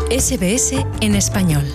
SBS en español.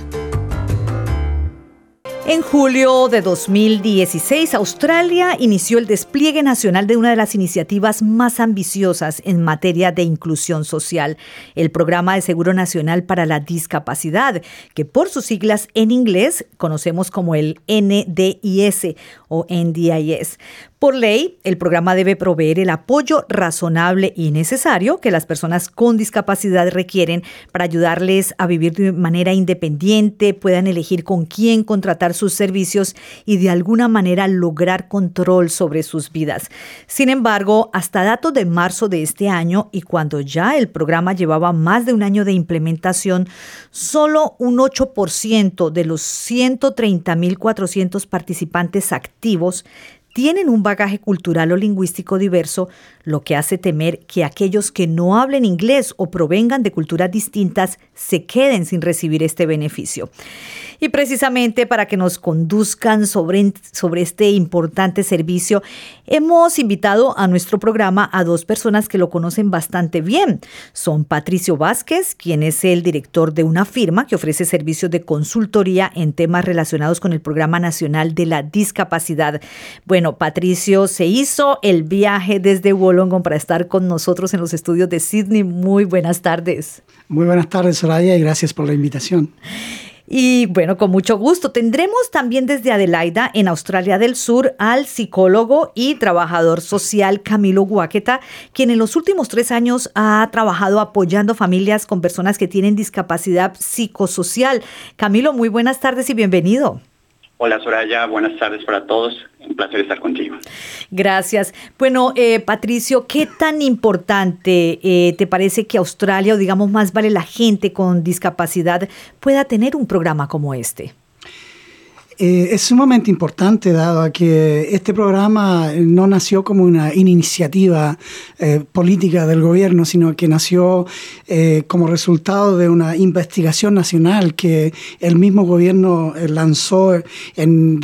En julio de 2016, Australia inició el despliegue nacional de una de las iniciativas más ambiciosas en materia de inclusión social, el Programa de Seguro Nacional para la Discapacidad, que por sus siglas en inglés conocemos como el NDIS o NDIS. Por ley, el programa debe proveer el apoyo razonable y necesario que las personas con discapacidad requieren para ayudarles a vivir de manera independiente, puedan elegir con quién contratar sus servicios y de alguna manera lograr control sobre sus vidas. Sin embargo, hasta datos de marzo de este año y cuando ya el programa llevaba más de un año de implementación, solo un 8% de los 130.400 participantes activos tienen un bagaje cultural o lingüístico diverso, lo que hace temer que aquellos que no hablen inglés o provengan de culturas distintas se queden sin recibir este beneficio. Y precisamente para que nos conduzcan sobre este importante servicio, hemos invitado a nuestro programa a dos personas que lo conocen bastante bien. Son Patricio Vázquez, quien es el director de una firma que ofrece servicios de consultoría en temas relacionados con el Programa Nacional de la Discapacidad. Bueno, Patricio se hizo el viaje desde Wollongong para estar con nosotros en los estudios de Sydney. Muy buenas tardes. Muy buenas tardes, Soraya, y gracias por la invitación. Y bueno, con mucho gusto. Tendremos también desde Adelaida, en Australia del Sur, al psicólogo y trabajador social Camilo Guaqueta, quien en los últimos 3 años ha trabajado apoyando familias con personas que tienen discapacidad psicosocial. Camilo, muy buenas tardes y bienvenido. Hola Soraya, buenas tardes para todos. Un placer estar contigo. Gracias. Bueno, Patricio, ¿qué tan importante te parece que Australia, o digamos más vale la gente con discapacidad, pueda tener un programa como este? Es sumamente importante, dado a que este programa no nació como una iniciativa política del gobierno, sino que nació como resultado de una investigación nacional que el mismo gobierno lanzó en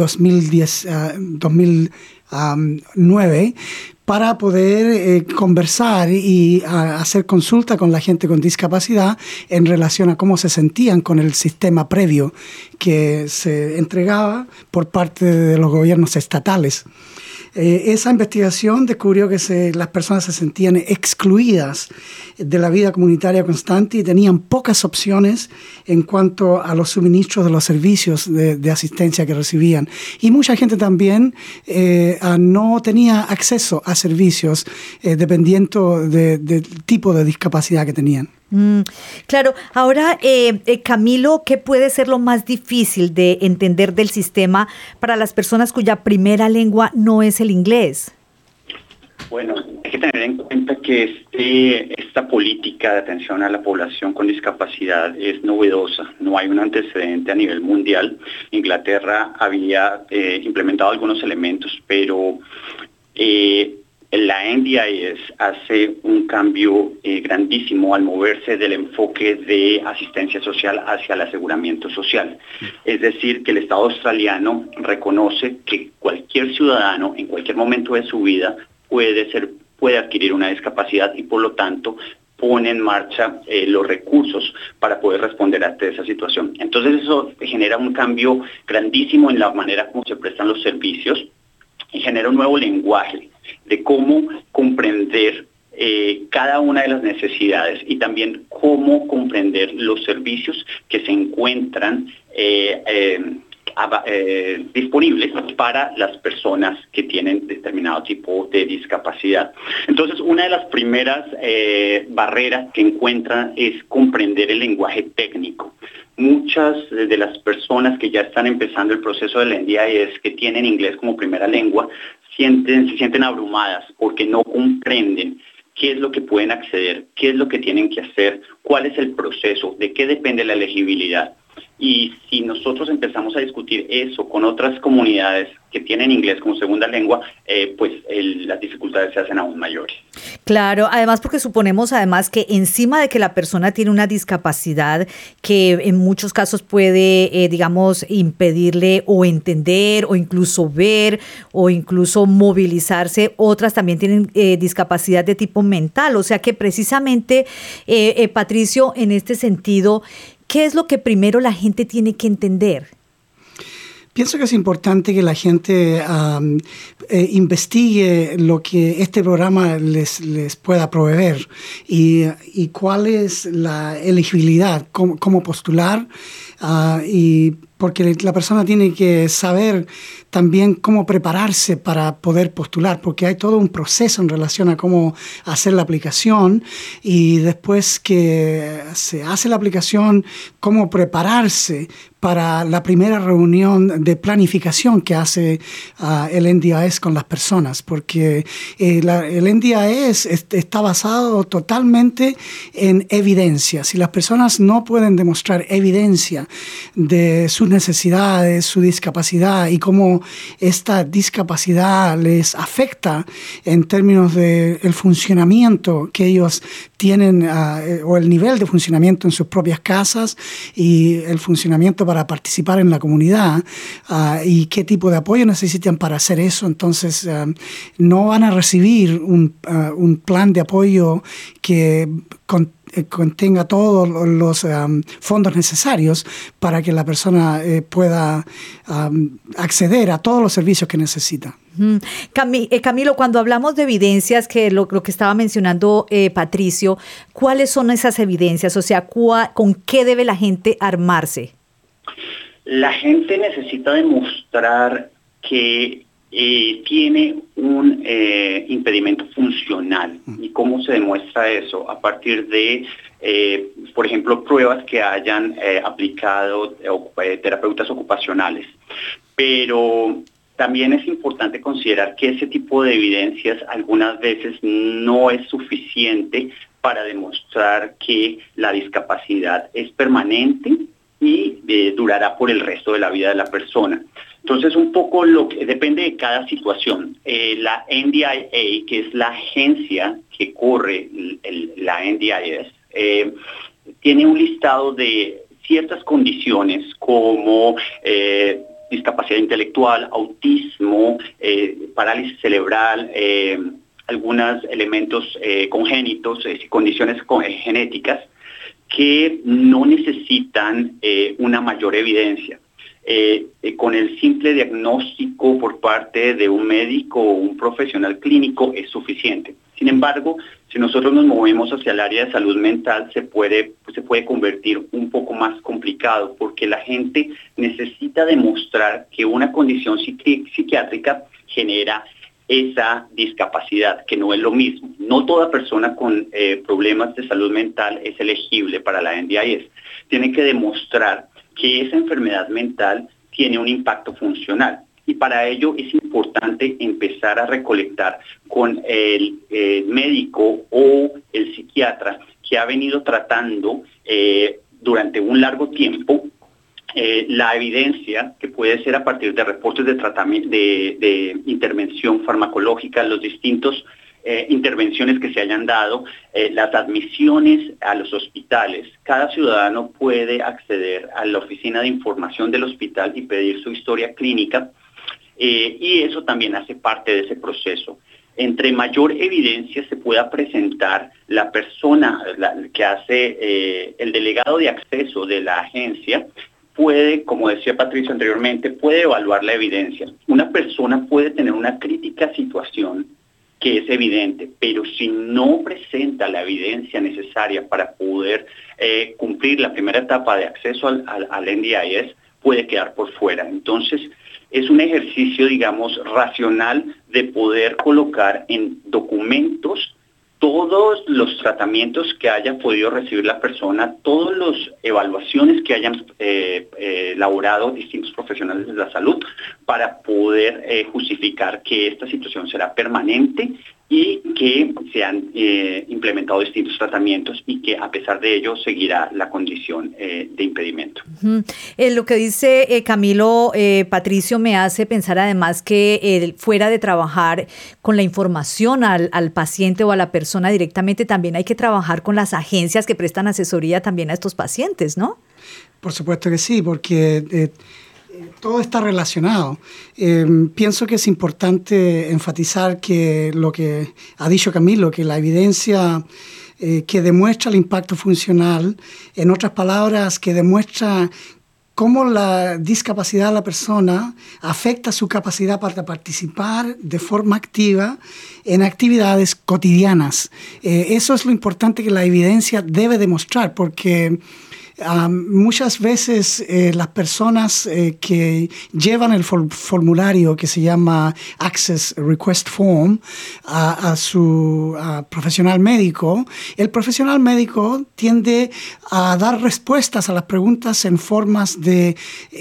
2009 para poder conversar y hacer consulta con la gente con discapacidad en relación a cómo se sentían con el sistema previo que se entregaba por parte de los gobiernos estatales. Esa investigación descubrió que las personas se sentían excluidas de la vida comunitaria constante y tenían pocas opciones en cuanto a los suministros de los servicios de asistencia que recibían. Y mucha gente también no tenía acceso a servicios dependiendo del tipo de discapacidad que tenían. Claro. Ahora, Camilo, ¿qué puede ser lo más difícil de entender del sistema para las personas cuya primera lengua no es el inglés? Bueno, hay que tener en cuenta que esta política de atención a la población con discapacidad es novedosa. No hay un antecedente a nivel mundial. Inglaterra había implementado algunos elementos, pero la NDIS hace un cambio grandísimo al moverse del enfoque de asistencia social hacia el aseguramiento social. Es decir, que el Estado australiano reconoce que cualquier ciudadano en cualquier momento de su vida puede adquirir una discapacidad y por lo tanto pone en marcha los recursos para poder responder ante esa situación. Entonces eso genera un cambio grandísimo en la manera como se prestan los servicios y genera un nuevo lenguaje de cómo comprender cada una de las necesidades y también cómo comprender los servicios que se encuentran disponibles para las personas que tienen determinado tipo de discapacidad. Entonces, una de las primeras barreras que encuentran es comprender el lenguaje técnico. Muchas de las personas que ya están empezando el proceso del NDIS, que tienen inglés como primera lengua, se sienten abrumadas porque no comprenden qué es lo que pueden acceder, qué es lo que tienen que hacer, cuál es el proceso, de qué depende la elegibilidad. Y si nosotros empezamos a discutir eso con otras comunidades que tienen inglés como segunda lengua, pues las dificultades se hacen aún mayores. Claro, además porque suponemos además que encima de que la persona tiene una discapacidad que en muchos casos puede, digamos, impedirle o entender o incluso ver o incluso movilizarse, otras también tienen discapacidad de tipo mental. O sea que precisamente, Patricio, en este sentido, ¿qué es lo que primero la gente tiene que entender? Pienso que es importante que la gente investigue lo que este programa les pueda proveer y cuál es la elegibilidad, cómo postular, y porque la persona tiene que saber también cómo prepararse para poder postular, porque hay todo un proceso en relación a cómo hacer la aplicación y después que se hace la aplicación, cómo prepararse para la primera reunión de planificación que hace el NDIS con las personas, porque el NDIS está basado totalmente en evidencia. Si las personas no pueden demostrar evidencia de sus necesidades, su discapacidad y cómo esta discapacidad les afecta en términos del funcionamiento que ellos tienen o el nivel de funcionamiento en sus propias casas y el funcionamiento para participar en la comunidad y qué tipo de apoyo necesitan para hacer eso, entonces no van a recibir un plan de apoyo que contenga todos los fondos necesarios para que la persona pueda acceder a todos los servicios que necesita. Camilo, cuando hablamos de evidencias, que lo que estaba mencionando Patricio, ¿cuáles son esas evidencias? O sea, ¿con qué debe la gente armarse? La gente necesita demostrar que tiene un impedimento funcional. ¿Y cómo se demuestra eso? A partir de, por ejemplo, pruebas que hayan aplicado terapeutas ocupacionales. Pero también es importante considerar que ese tipo de evidencias algunas veces no es suficiente para demostrar que la discapacidad es permanente y durará por el resto de la vida de la persona. Entonces, un poco lo que depende de cada situación. La NDIA, que es la agencia que corre la NDIS, tiene un listado de ciertas condiciones como discapacidad intelectual, autismo, parálisis cerebral, algunos elementos congénitos, condiciones genéticas que no necesitan una mayor evidencia. Con el simple diagnóstico por parte de un médico o un profesional clínico es suficiente. Sin embargo, si nosotros nos movemos hacia el área de salud mental, se puede convertir un poco más complicado porque la gente necesita demostrar que una condición psiquiátrica genera esa discapacidad, que no es lo mismo. No toda persona con problemas de salud mental es elegible para la NDIS. Tiene que demostrar que esa enfermedad mental tiene un impacto funcional. Y para ello es importante empezar a recolectar con el médico o el psiquiatra que ha venido tratando durante un largo tiempo la evidencia, que puede ser a partir de reportes de tratamiento, de intervención farmacológica, los distintos intervenciones que se hayan dado, las admisiones a los hospitales. Cada ciudadano puede acceder a la oficina de información del hospital y pedir su historia clínica, y eso también hace parte de ese proceso. Entre mayor evidencia se pueda presentar, la persona que hace el delegado de acceso de la agencia puede, como decía Patricio anteriormente, puede evaluar la evidencia. Una persona puede tener una crítica situación que es evidente, pero si no presenta la evidencia necesaria para poder cumplir la primera etapa de acceso al NDIS, puede quedar por fuera. Entonces, es un ejercicio, digamos, racional de poder colocar en documentos todos los tratamientos que haya podido recibir la persona, todas las evaluaciones que hayan elaborado distintos profesionales de la salud para poder justificar que esta situación será permanente y que se han implementado distintos tratamientos y que a pesar de ello seguirá la condición de impedimento. Lo que dice Camilo, Patricio, me hace pensar además que fuera de trabajar con la información al paciente o a la persona directamente, también hay que trabajar con las agencias que prestan asesoría también a estos pacientes, ¿no? Por supuesto que sí, porque todo está relacionado. Pienso que es importante enfatizar que lo que ha dicho Camilo, que la evidencia que demuestra el impacto funcional, en otras palabras, que demuestra cómo la discapacidad de la persona afecta su capacidad para participar de forma activa en actividades cotidianas. Eso es lo importante que la evidencia debe demostrar, porque muchas veces las personas que llevan el formulario que se llama Access Request Form a su profesional médico, el profesional médico tiende a dar respuestas a las preguntas en formas de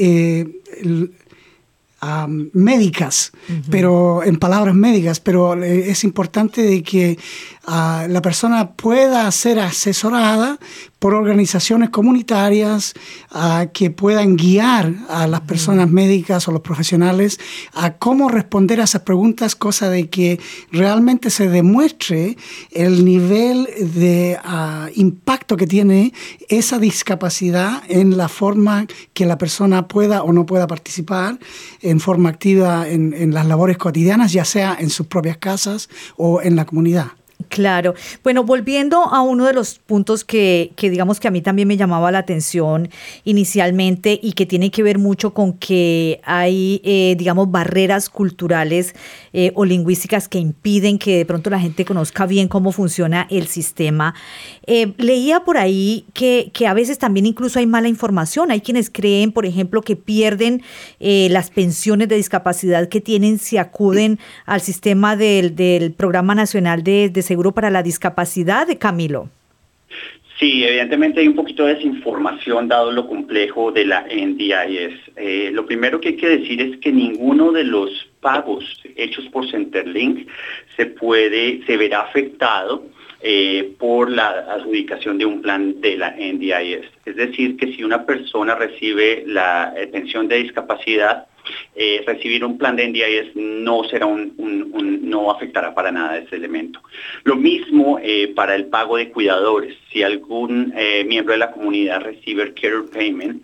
médicas, pero en palabras médicas, pero es importante de que la persona pueda ser asesorada por organizaciones comunitarias que puedan guiar a las personas médicas o los profesionales a cómo responder a esas preguntas, cosa de que realmente se demuestre el nivel de impacto que tiene esa discapacidad en la forma que la persona pueda o no pueda participar en forma activa en las labores cotidianas, ya sea en sus propias casas o en la comunidad. Claro. Bueno, volviendo a uno de los puntos que digamos que a mí también me llamaba la atención inicialmente y que tiene que ver mucho con que hay, digamos, barreras culturales o lingüísticas que impiden que de pronto la gente conozca bien cómo funciona el sistema. Leía por ahí que a veces también incluso hay mala información. Hay quienes creen, por ejemplo, que pierden las pensiones de discapacidad que tienen si acuden al sistema del Programa Nacional de Seguro para la Discapacidad, de Camilo. Sí, evidentemente hay un poquito de desinformación dado lo complejo de la NDIS. Lo primero que hay que decir es que ninguno de los pagos hechos por Centerlink se verá afectado por la adjudicación de un plan de la NDIS. Es decir, que si una persona recibe la pensión de discapacidad, recibir un plan de NDIS no será no afectará para nada ese elemento. Lo mismo para el pago de cuidadores. Si algún miembro de la comunidad recibe el Care Payment,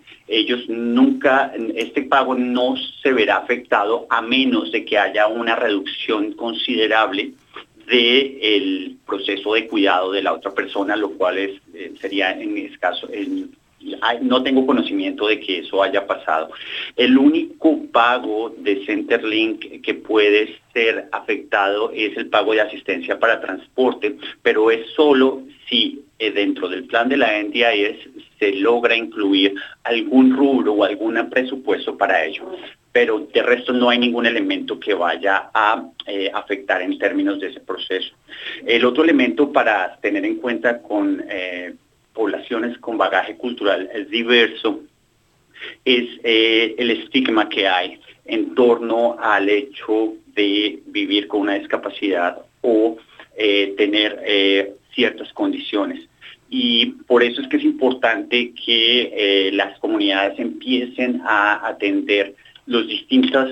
este pago no se verá afectado a menos de que haya una reducción considerable del proceso de cuidado de la otra persona, lo cual sería en ese caso no tengo conocimiento de que eso haya pasado. El único pago de Centerlink que puede ser afectado es el pago de asistencia para transporte, pero es solo si dentro del plan de la NDIS se logra incluir algún rubro o algún presupuesto para ello. Pero de resto no hay ningún elemento que vaya a afectar en términos de ese proceso. El otro elemento para tener en cuenta con poblaciones con bagaje cultural diverso es el estigma que hay en torno al hecho de vivir con una discapacidad o tener ciertas condiciones. Y por eso es que es importante que las comunidades empiecen a atender las distintas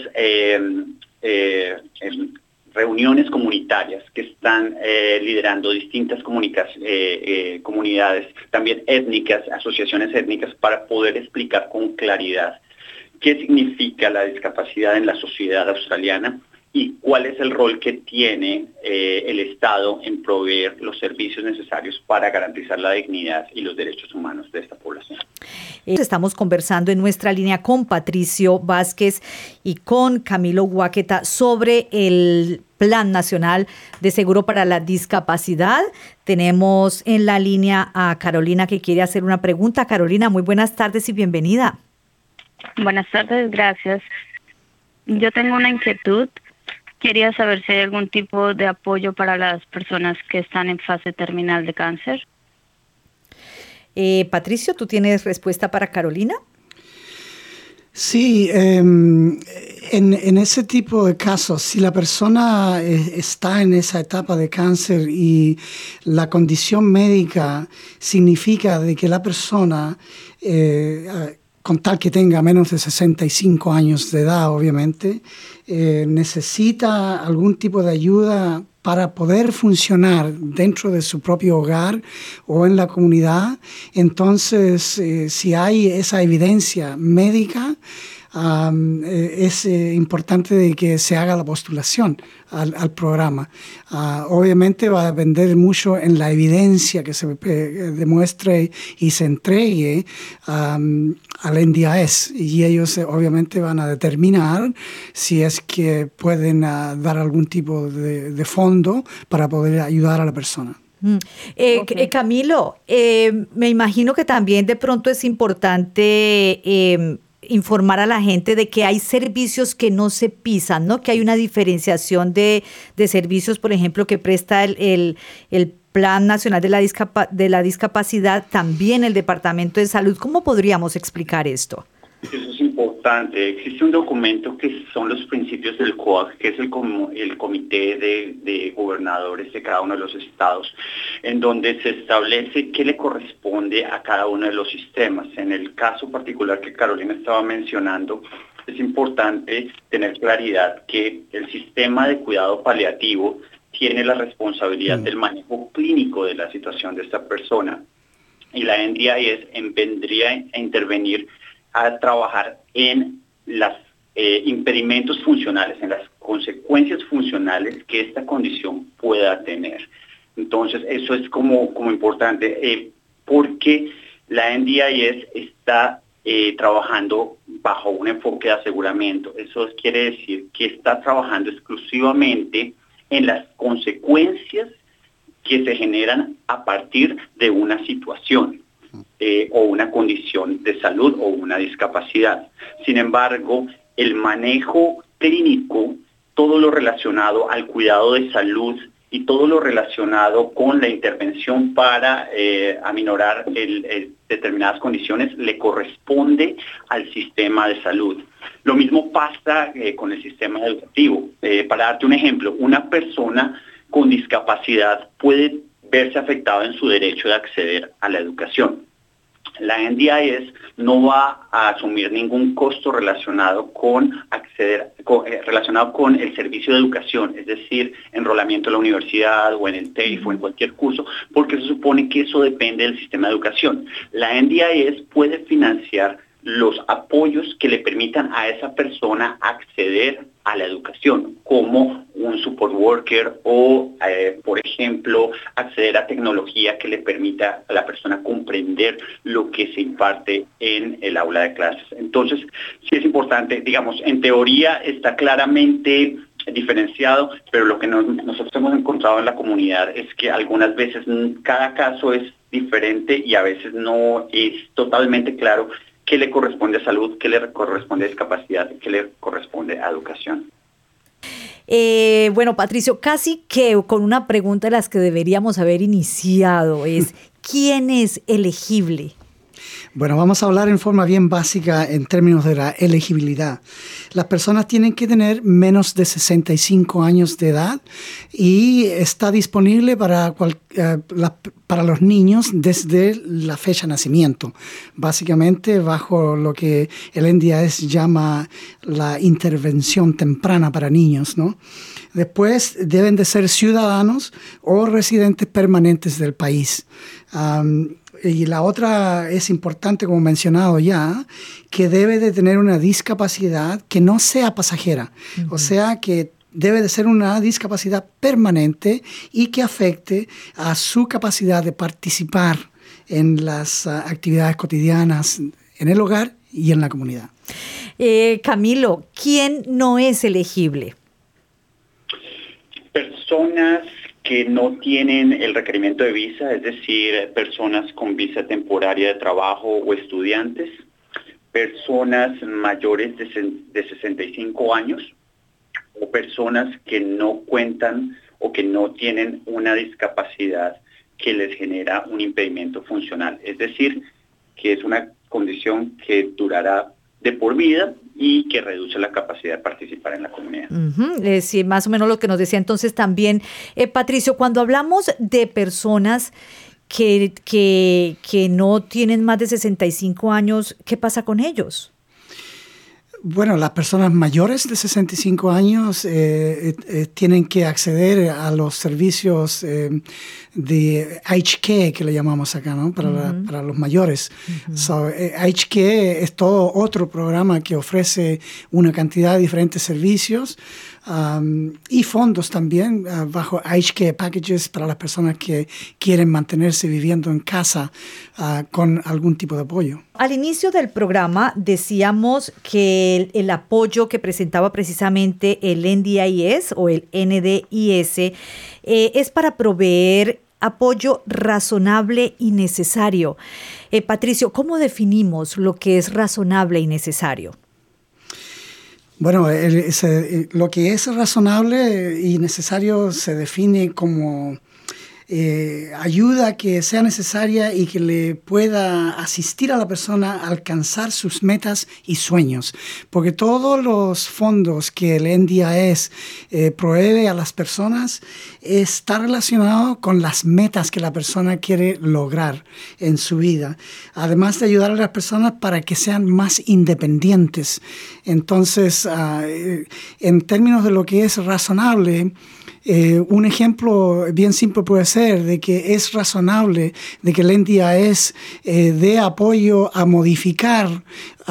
reuniones comunitarias que están liderando distintas comunidades, también étnicas, asociaciones étnicas, para poder explicar con claridad qué significa la discapacidad en la sociedad australiana y cuál es el rol que tiene el Estado en proveer los servicios necesarios para garantizar la dignidad y los derechos humanos de esta población. Estamos conversando en nuestra línea con Patricio Vázquez y con Camilo Guaqueta sobre el Plan Nacional de Seguro para la Discapacidad. Tenemos en la línea a Carolina que quiere hacer una pregunta. Carolina, muy buenas tardes y bienvenida. Buenas tardes, gracias. Yo tengo una inquietud. Quería saber si hay algún tipo de apoyo para las personas que están en fase terminal de cáncer. Patricio, ¿tú tienes respuesta para Carolina? Sí, En ese tipo de casos, si la persona está en esa etapa de cáncer y la condición médica significa de que la persona, con tal que tenga menos de 65 años de edad, obviamente, necesita algún tipo de ayuda para poder funcionar dentro de su propio hogar o en la comunidad, entonces si hay esa evidencia médica, es importante de que se haga la postulación al programa. Obviamente va a depender mucho en la evidencia que se demuestre y se entregue al NDIS, y ellos obviamente van a determinar si es que pueden dar algún tipo de fondo para poder ayudar a la persona. Camilo, me imagino que también de pronto es importante informar a la gente de que hay servicios que no se pisan, ¿no? Que hay una diferenciación de servicios, por ejemplo, que presta el Plan Nacional de la Discapacidad, también el Departamento de Salud. ¿Cómo podríamos explicar esto? Eso es importante. Existe un documento que son los principios del COAG, que es el comité de gobernadores de cada uno de los estados, en donde se establece qué le corresponde a cada uno de los sistemas. En el caso particular que Carolina estaba mencionando, es importante tener claridad que el sistema de cuidado paliativo tiene la responsabilidad del manejo clínico de la situación de esta persona, y la NDIS vendría a intervenir a trabajar en los impedimentos funcionales, en las consecuencias funcionales que esta condición pueda tener. Entonces, eso es como importante, porque la NDIS está trabajando bajo un enfoque de aseguramiento. Eso quiere decir que está trabajando exclusivamente en las consecuencias que se generan a partir de una situación. O una condición de salud o una discapacidad. Sin embargo, el manejo clínico, todo lo relacionado al cuidado de salud y todo lo relacionado con la intervención para aminorar determinadas condiciones, le corresponde al sistema de salud. Lo mismo pasa con el sistema educativo. Para darte un ejemplo, una persona con discapacidad puede verse afectada en su derecho de acceder a la educación. La NDIS no va a asumir ningún costo relacionado con relacionado con el servicio de educación, es decir, enrolamiento en la universidad o en el TAFE o en cualquier curso, porque se supone que eso depende del sistema de educación. La NDIS puede financiar los apoyos que le permitan a esa persona acceder a la educación, como un support worker o, por ejemplo, acceder a tecnología que le permita a la persona comprender lo que se imparte en el aula de clases. Entonces, sí es importante, digamos, en teoría está claramente diferenciado, pero lo que nosotros hemos encontrado en la comunidad es que algunas veces cada caso es diferente y a veces no es totalmente claro qué le corresponde a salud, qué le corresponde a discapacidad, qué le corresponde a educación. Bueno, Patricio, casi que con una pregunta de las que deberíamos haber iniciado es, ¿quién es elegible? Bueno, vamos a hablar en forma bien básica en términos de la elegibilidad. Las personas tienen que tener menos de 65 años de edad y está disponible para los niños desde la fecha de nacimiento, básicamente bajo lo que el NDIS llama la intervención temprana para niños, ¿no? Después deben de ser ciudadanos o residentes permanentes del país. Y la otra es importante, como mencionado ya, que debe de tener una discapacidad que no sea pasajera. O sea, que debe de ser una discapacidad permanente y que afecte a su capacidad de participar en las actividades cotidianas en el hogar y en la comunidad. Camilo, ¿quién no es elegible? Personas que no tienen el requerimiento de visa, es decir, personas con visa temporaria de trabajo o estudiantes, personas mayores de 65 años o personas que no cuentan o que no tienen una discapacidad que les genera un impedimento funcional, es decir, que es una condición que durará de por vida y que reduce la capacidad de participar en la comunidad. Sí, más o menos lo que nos decía entonces también. Patricio, cuando hablamos de personas que no tienen más de 65 años, ¿qué pasa con ellos? Bueno, las personas mayores de 65 años tienen que acceder a los servicios de Aged Care, que le llamamos acá, ¿no? Para los mayores. Aged Care es todo otro programa que ofrece una cantidad de diferentes servicios y fondos también bajo Aged Care Packages para las personas que quieren mantenerse viviendo en casa con algún tipo de apoyo. Al inicio del programa decíamos que el apoyo que presentaba precisamente el NDIS o el NDIS es para proveer apoyo razonable y necesario. Patricio, ¿cómo definimos lo que es razonable y necesario? Bueno, lo que es razonable y necesario se define como ayuda que sea necesaria y que le pueda asistir a la persona a alcanzar sus metas y sueños. Porque todos los fondos que el NDIS provee a las personas está relacionado con las metas que la persona quiere lograr en su vida. Además de ayudar a las personas para que sean más independientes. Entonces, en términos de lo que es razonable, un ejemplo bien simple puede ser de que es razonable de que el NDIS dé apoyo a modificar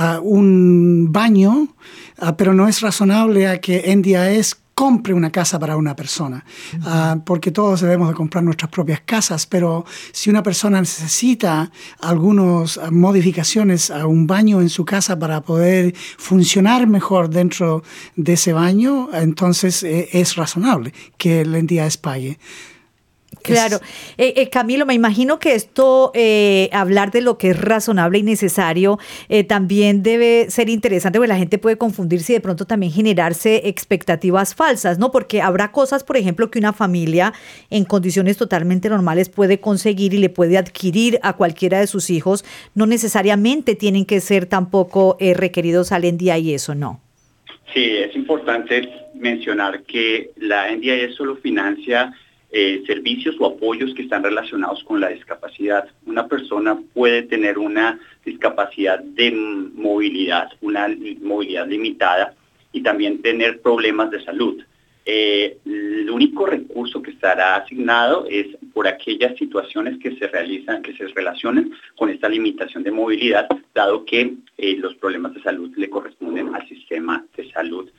un baño, pero no es razonable a que NDIS compre una casa para una persona, porque todos debemos de comprar nuestras propias casas, pero si una persona necesita algunas modificaciones a un baño en su casa para poder funcionar mejor dentro de ese baño, entonces es razonable que el NDIS pague. Claro. Camilo, me imagino que esto, hablar de lo que es razonable y necesario, también debe ser interesante, porque la gente puede confundirse y de pronto también generarse expectativas falsas, ¿no? Porque habrá cosas, por ejemplo, que una familia en condiciones totalmente normales puede conseguir y le puede adquirir a cualquiera de sus hijos. No necesariamente tienen que ser tampoco requeridos al NDIS, ¿o no? Sí, es importante mencionar que la NDIS solo financia servicios o apoyos que están relacionados con la discapacidad. Una persona puede tener una discapacidad de movilidad, una movilidad limitada y también tener problemas de salud. El único recurso que estará asignado es por aquellas situaciones que se relacionan con esta limitación de movilidad, dado que los problemas de salud le corresponden al sistema de salud.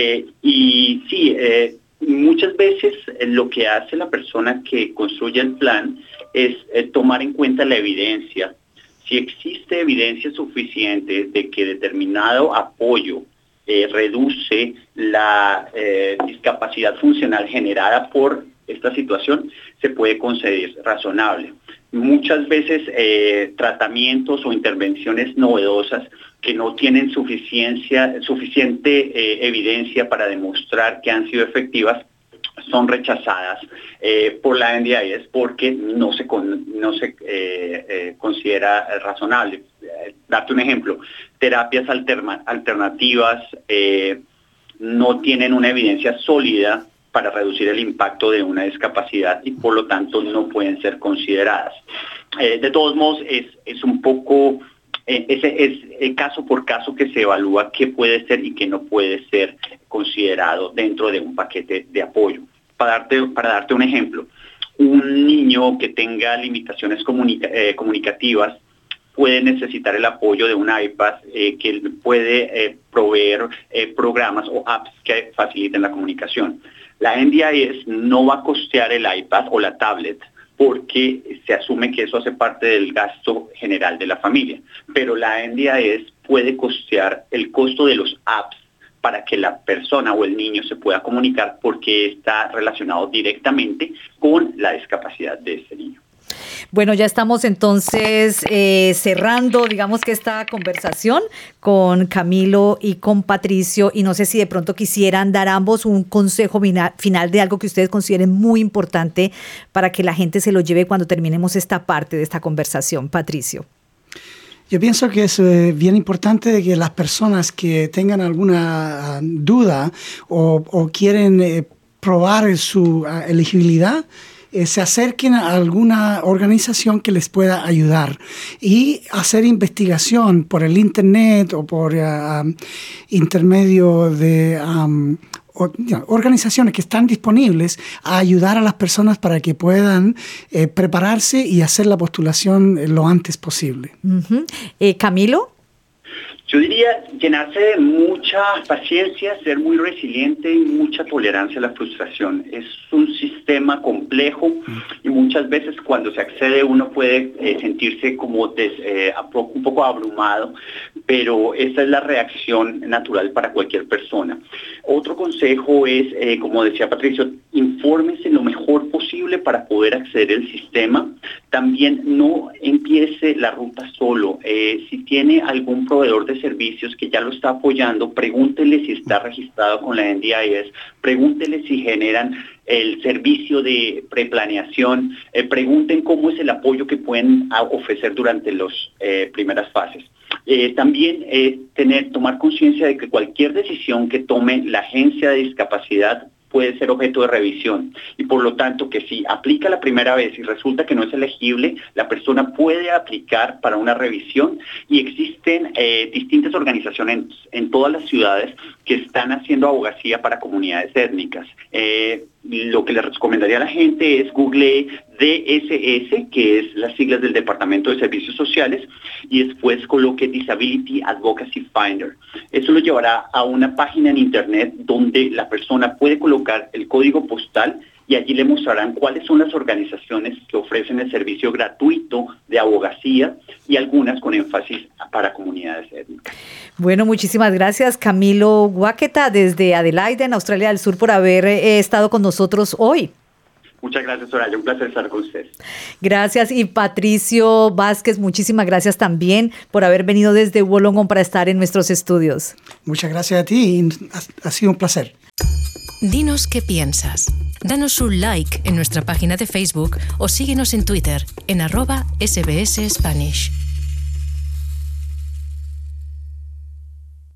Muchas veces lo que hace la persona que construye el plan es tomar en cuenta la evidencia. Si existe evidencia suficiente de que determinado apoyo reduce la discapacidad funcional generada por esta situación, se puede considerar razonable. Muchas veces tratamientos o intervenciones novedosas que no tienen suficiente evidencia para demostrar que han sido efectivas son rechazadas por la NDIS porque no se considera razonable. Darte un ejemplo, terapias alternativas no tienen una evidencia sólida para reducir el impacto de una discapacidad y por lo tanto no pueden ser consideradas. De todos modos, es un poco, es caso por caso que se evalúa qué puede ser y qué no puede ser considerado dentro de un paquete de apoyo. Para darte un ejemplo, un niño que tenga limitaciones comunicativas puede necesitar el apoyo de un iPad que puede proveer programas o apps que faciliten la comunicación. La NDIS no va a costear el iPad o la tablet porque se asume que eso hace parte del gasto general de la familia, pero la NDIS puede costear el costo de los apps para que la persona o el niño se pueda comunicar porque está relacionado directamente con la discapacidad de ese niño. Bueno, ya estamos entonces cerrando, digamos que esta conversación con Camilo y con Patricio, y no sé si de pronto quisieran dar ambos un consejo final de algo que ustedes consideren muy importante para que la gente se lo lleve cuando terminemos esta parte de esta conversación. Patricio. Yo pienso que es bien importante que las personas que tengan alguna duda o quieren probar su elegibilidad, se acerquen a alguna organización que les pueda ayudar y hacer investigación por el internet o por intermedio de organizaciones que están disponibles a ayudar a las personas para que puedan prepararse y hacer la postulación lo antes posible. Uh-huh. Camilo. Yo diría llenarse de mucha paciencia, ser muy resiliente y mucha tolerancia a la frustración. Es un sistema complejo y muchas veces cuando se accede uno puede sentirse como un poco abrumado, pero esa es la reacción natural para cualquier persona. Otro consejo es, como decía Patricio, infórmese lo mejor posible para poder acceder al sistema. También no empiece la ruta solo. Si tiene algún proveedor de servicios que ya lo está apoyando, pregúntele si está registrado con la NDIS, pregúntele si generan el servicio de preplaneación, pregunten cómo es el apoyo que pueden ofrecer durante las primeras fases. También tomar conciencia de que cualquier decisión que tome la agencia de discapacidad puede ser objeto de revisión y por lo tanto que si aplica la primera vez y resulta que no es elegible, la persona puede aplicar para una revisión y existen distintas organizaciones en todas las ciudades que están haciendo abogacía para comunidades étnicas. Lo que les recomendaría a la gente es google DSS, que es las siglas del Departamento de Servicios Sociales, y después coloque Disability Advocacy Finder. Eso lo llevará a una página en internet donde la persona puede colocar el código postal y allí le mostrarán cuáles son las organizaciones que ofrecen el servicio gratuito de abogacía y algunas con énfasis para comunidades étnicas. Bueno, muchísimas gracias Camilo Guaqueta desde Adelaide, en Australia del Sur, por haber estado con nosotros hoy. Muchas gracias, Soraya. Un placer estar con ustedes. Gracias. Y Patricio Vázquez, muchísimas gracias también por haber venido desde Wollongong para estar en nuestros estudios. Muchas gracias a ti y ha sido un placer. Dinos qué piensas. Danos un like en nuestra página de Facebook o síguenos en Twitter en @SBS Spanish.